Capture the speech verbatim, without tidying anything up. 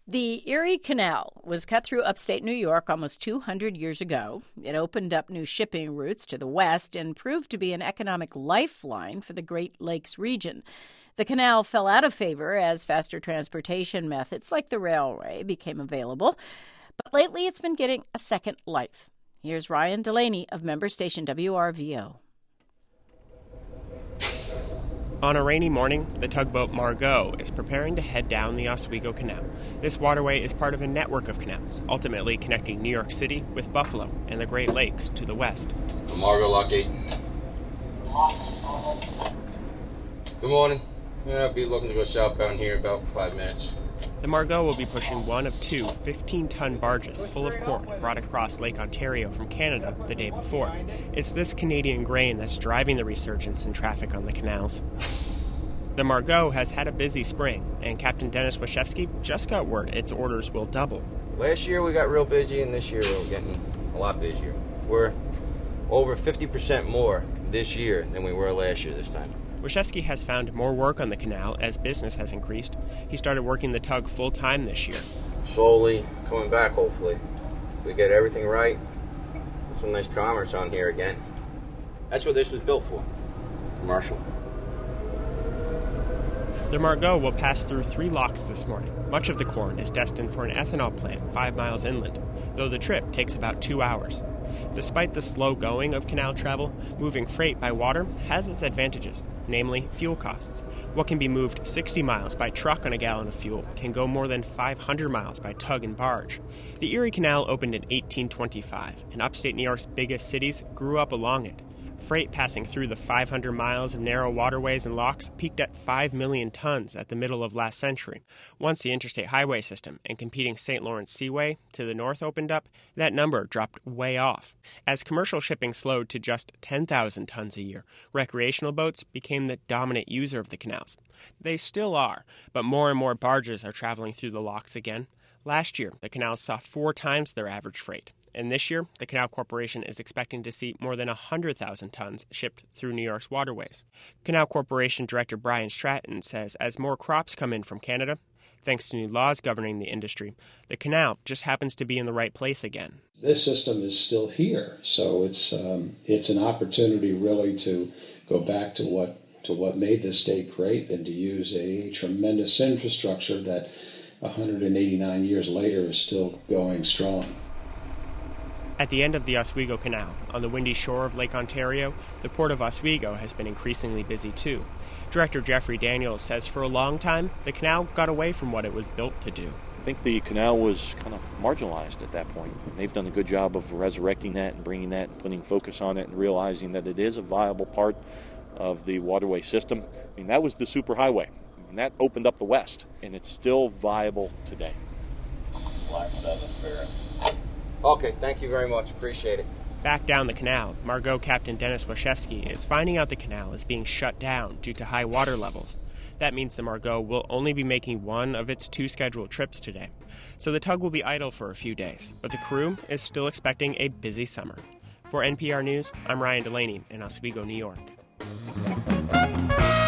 The Erie Canal was cut through upstate New York almost two hundred years ago. It opened up new shipping routes to the west and proved to be an economic lifeline for the Great Lakes region. The canal fell out of favor as faster transportation methods like the railway became available. But lately it's been getting a second life. Here's Ryan Delaney of member station W R V O. On a rainy morning, the tugboat Margot is preparing to head down the Oswego Canal. This waterway is part of a network of canals, ultimately connecting New York City with Buffalo and the Great Lakes to the west. Margot, lock eight. Good morning. Yeah, I'll be looking to go southbound here in about five minutes. The Margot will be pushing one of two fifteen-ton barges full of corn brought across Lake Ontario from Canada the day before. It's this Canadian grain that's driving the resurgence in traffic on the canals. The Margot has had a busy spring, and Captain Dennis Washevsky just got word its orders will double. Last year we got real busy, and this year we're getting a lot busier. We're over fifty percent more this year than we were last year this time. Washevsky has found more work on the canal as business has increased. He started working the tug full-time this year. Slowly coming back, hopefully. If we get everything right, put some nice commerce on here again. That's what this was built for. Commercial. The Margot will pass through three locks this morning. Much of the corn is destined for an ethanol plant five miles inland, though the trip takes about two hours. Despite the slow going of canal travel, moving freight by water has its advantages, namely fuel costs. What can be moved sixty miles by truck on a gallon of fuel can go more than five hundred miles by tug and barge. The Erie Canal opened in eighteen twenty-five, and upstate New York's biggest cities grew up along it. Freight passing through the five hundred miles of narrow waterways and locks peaked at five million tons at the middle of last century. Once the interstate highway system and competing Saint Lawrence Seaway to the north opened up, that number dropped way off. As commercial shipping slowed to just ten thousand tons a year, recreational boats became the dominant user of the canals. They still are, but more and more barges are traveling through the locks again. Last year, the canals saw four times their average freight. And this year, the Canal Corporation is expecting to see more than one hundred thousand tons shipped through New York's waterways. Canal Corporation Director Brian Stratton says as more crops come in from Canada, thanks to new laws governing the industry, the canal just happens to be in the right place again. This system is still here, so it's um, it's an opportunity really to go back to what to what made this state great and to use a tremendous infrastructure that one hundred eighty-nine years later is still going strong. At the end of the Oswego Canal, on the windy shore of Lake Ontario, the Port of Oswego has been increasingly busy too. Director Jeffrey Daniels says for a long time, the canal got away from what it was built to do. I think the canal was kind of marginalized at that point. They've done a good job of resurrecting that and bringing that and putting focus on it and realizing that it is a viable part of the waterway system. I mean, that was the superhighway, and that opened up the west, and it's still viable today. Black seven, fair. Okay, thank you very much. Appreciate it. Back down the canal, Margot Captain Dennis Washevsky is finding out the canal is being shut down due to high water levels. That means the Margot will only be making one of its two scheduled trips today. So the tug will be idle for a few days, but the crew is still expecting a busy summer. For N P R News, I'm Ryan Delaney in Oswego, New York.